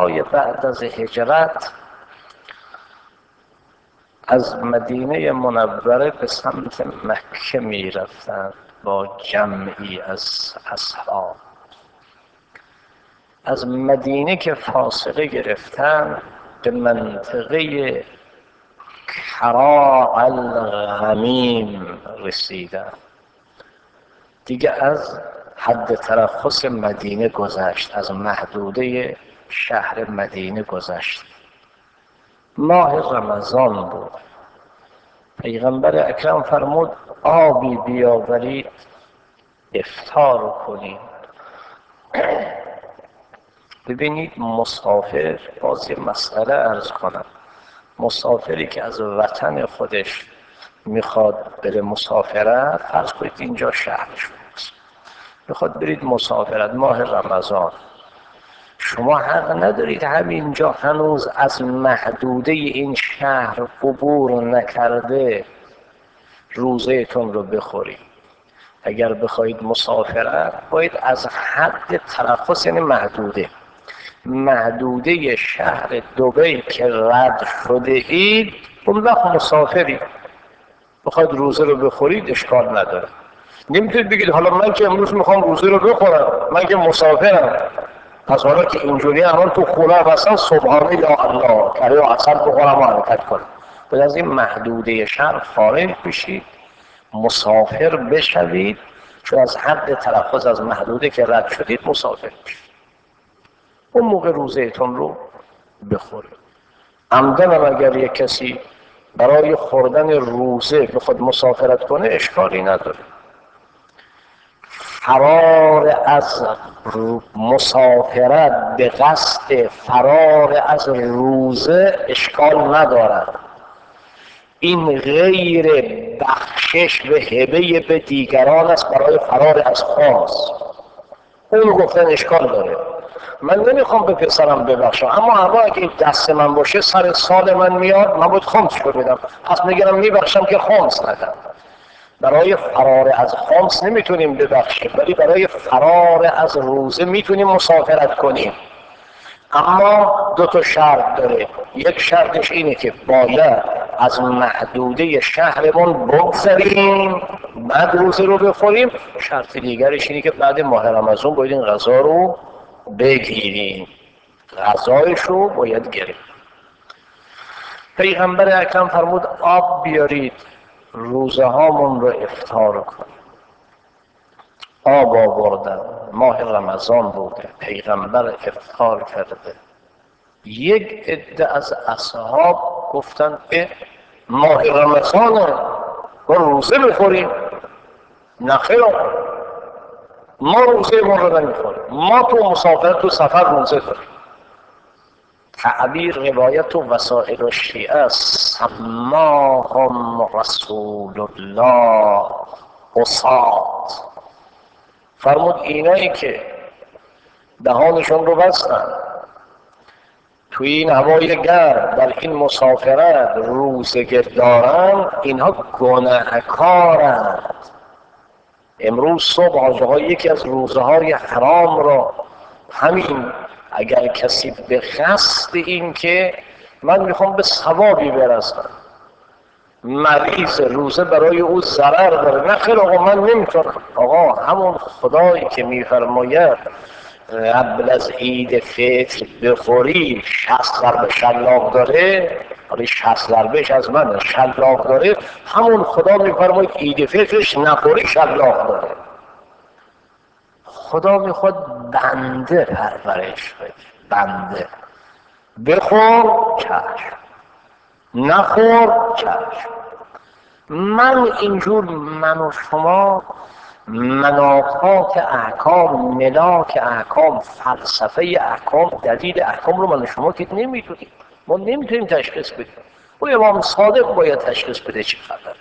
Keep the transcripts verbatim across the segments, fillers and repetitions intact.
سالهای بعد از هجرت از مدینه منوره به سمت مکه می رفتند با جمعی از اصحاب. از مدینه که فاصله گرفتن به منطقه کراع الغمیم رسیدن، دیگه از حد ترخص مدینه گذشت، از محدوده شهر مدینه گذشت. ماه رمضان بود. پیغمبر اکرم فرمود آبی بیاورید افطار کنید. ببینید مسافر، باز یه مسئله عرض کنم، مسافری که از وطن خودش میخواد بره مسافرت، فرض کنید اینجا شهرش بود، میخواد برید مسافرت ماه رمضان، شما حق ندارید همینجا هنوز از محدوده این شهر عبور نکرده روزهتون رو بخورید. اگر بخواید مسافرت باید از حد ترخص، یعنی محدوده محدوده شهر دبی که رد شده اید، اون وقت مسافرید، بخواید روزه رو بخورید اشکال نداره. نمیتونید بگید حالا من که امروز میخوام روزه رو بخورم، من که مسافرم، پس حالا که اینجوری الان تو خونه هستن سبحانه یا الله کره و عسل بخورم و حرکت کنم. باید از این محدوده شهر خارج بشید، مسافر بشوید، چون از حد تلفظ از محدوده که رد شدید مسافر بشید، اون موقع روزهتون رو بخورید. عمدن اگر یک کسی برای خوردن روزه بخواد مسافرت کنه اشکالی نداره. فرار از مسافرت به قصد فرار از روزه اشکال ندارد. این غیر بخشش و هبه به دیگران است برای فرار از خاص. اون گفتن اشکال داره. من نمیخوام به پسرم ببخشم، اما اما اگه این دست من باشه سر سال من میاد، من باید خمسش رو بدم، پس میگم میبخشم که خمس ندم. برای فرار از خمس نمیتونیم ببخشیم، ولی برای فرار از روزه میتونیم مسافرت کنیم. اما دو تا شرط داره. یک شرطش اینه که باید از محدوده شهرمون بگذریم بعد روزه رو بخوریم. شرط دیگرش اینه که بعد ماه رمضان باید این غذا رو بگیریم، غذایش رو باید گرفت. پیغمبر اکرم فرمود آب بیارید روزه هامون رو افطار کنیم. آب آوردن، ماه رمضان بوده، پیغمبر افطار کرده. یک عده از اصحاب گفتن اه ماه رمضانه ما روزه بخوریم؟ نخیر، ما روزه ما رو نمیخوریم، ما تو مسافرت تو سفر روزه داریم. تعبیر روایت و وسائل الشیعه است. سماهم رسول الله عصات. فرمود اینایی که دهانشون رو بستن توی این هوای گرم در این مسافرت روزه دارن، اینها گناهکارند. امروز صبح حاجه ها یکی از روزه های حرام را همین اگر کسی به قصد این که من میخوام به ثوابی برسم، مریض روزه برای او ضرر داره، نه خیر آقا من نمیتونم. آقا همون خدایی که میفرماید قبل از عید فطر بخوری شصت ضربه شلاق داره، حالا شصت ضربهش از من شلاق داره، همون خدا میفرماید عید فطرش نخوری شلاق داره. خدا میخواد بنده پرورش بده، بنده بخور چشم، نخور چشم. من اینجور من و شما مناطات احکام، ملاک احکام، فلسفه احکام، دلیل احکام رو من و شما که نمیتونیم، ما نمیتونیم تشخیص بدیم. او امام صادق باید تشخیص بده چی خبره.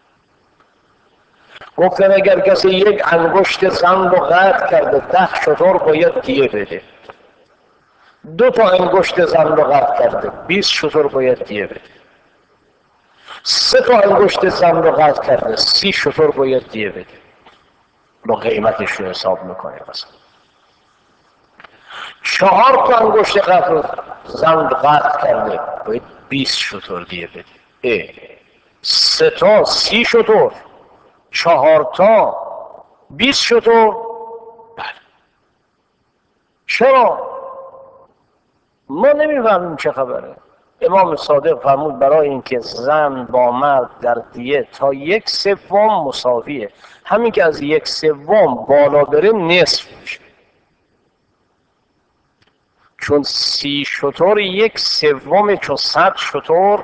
گفتن اگر کسی یک انگشت زن رو قطع کرده ده شتر باید دیه بده. دو تا انگشت زن رو قطع کرده بیست شتر باید دیه بده. سه تا انگشت زن رو قطع کرده سی شتر باید دیه بده. با قیمتش رو حساب میکنه. مثلا چهار تا انگشت قطع رو زن قطع کرده، باید بیست شتر دیه بده. اه. سه تا سی شتر، چهار تا بیست شتر. بله. چرا؟ ما نمیفهمیم چه خبره. امام صادق فرمود برای اینکه زن با مرد در دیه تا یک سوم مساویه، همین که از یک سوم بالا بره نصف میشه. چون سی شتر یک سوم، چون صد شتر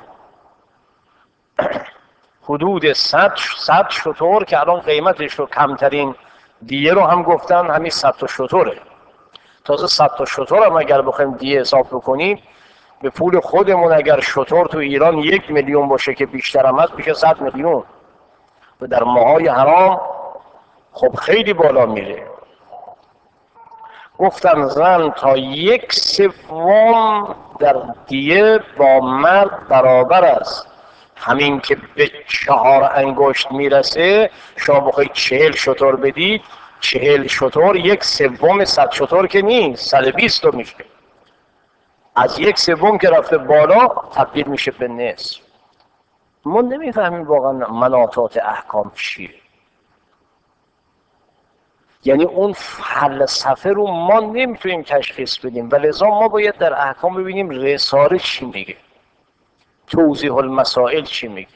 حدود صد صد شتر که الان قیمتش رو کمترین دیه رو هم گفتن همین صد تا شتره. تازه صد تا شتر هم اگر بخوایم دیه حساب بکنیم به پول خودمون، اگر شتر تو ایران یک میلیون باشه که بیشتر هم هست میشه صد میلیون و در ماهای حرام خب خیلی بالا میره. گفتن زن تا یک سوم در دیه با مرد برابر است. همین که به چهار انگشت میرسه، شما بخواید چهل شتر بدید، چهل شتر یک سوم صد شتر که نیست، صد بیست رو میشه. از یک سوم که رفته بالا تبدیل میشه به نصف. ما نمیفهمیم واقعا مناطات احکام چیه. یعنی اون فلسفه رو ما نمیتونیم تشخیص بدیم و لذا ما باید در احکام ببینیم رساله چی میگه، توضیح المسائل چی میگه.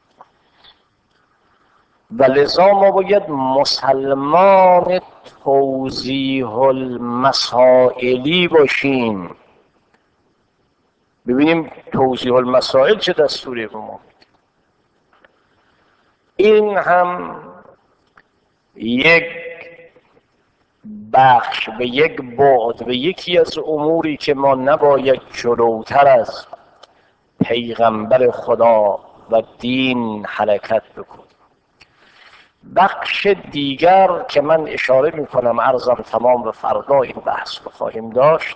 و لذا ما باید مسلمان توضیح المسائلی باشیم، ببینیم توضیح المسائل چه دستوری به ما. این هم یک بخش به یک بعد و یکی از اموری که ما نباید جلوتر از پیغمبر خدا و دین حرکت بکنیم. بخش دیگر که من اشاره میکنم، عرضم تمام و فردا این بحث رو خواهیم داشت،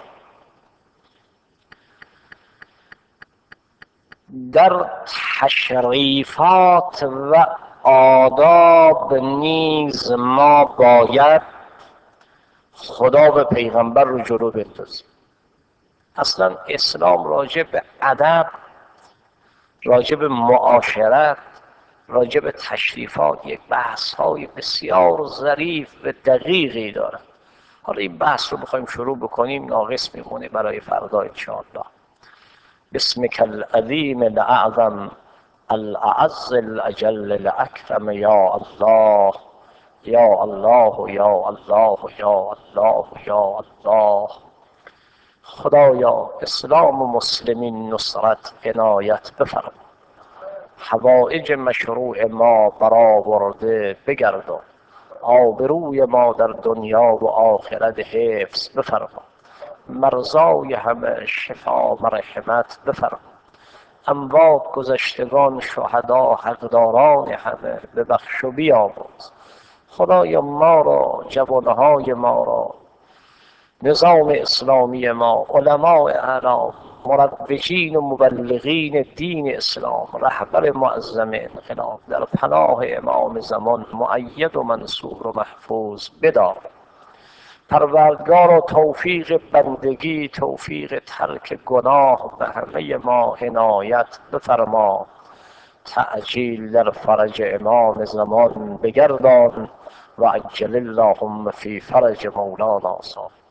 در تشریفات و آداب نیز ما باید خدا و پیغمبر رو جلو بندازیم. اصلا اسلام راجع به ادب، راجع به معاشرت، راجع به تشریفات یک بحث های بسیار ظریف و دقیقی داره. حالا این بحث رو بخوایم شروع بکنیم ناقص میمونه برای فردا انشاءالله. بسمک العظیم الاعظم الاعز الاجل الاکرم یا الله یا الله یا الله یا الله یا الله. خدایا اسلام و مسلمین نصرت عنایت بفرما، حوائج مشروع ما برآورده بگردان، آبروی ما در دنیا و آخرت حفظ بفرما، مرضای همه شفا مرحمت بفرما، اموات گذشتگان شهدا حقداران همه ببخش و بیامرز. خدایا ما را، جوانهای ما را، نظام اسلامی ما، علماء اعلام، مروجین و مبلغین دین اسلام، رهبر معظم انقلاب در پناه امام زمان مؤید و منصور و محفوظ بدار. پروردگارا توفیق بندگی، توفیق ترک گناه به همه ما عنایت بفرما. تعجیل در فرج امام زمان بگردان و عجل اللهم فی فرج مولانا صاحب.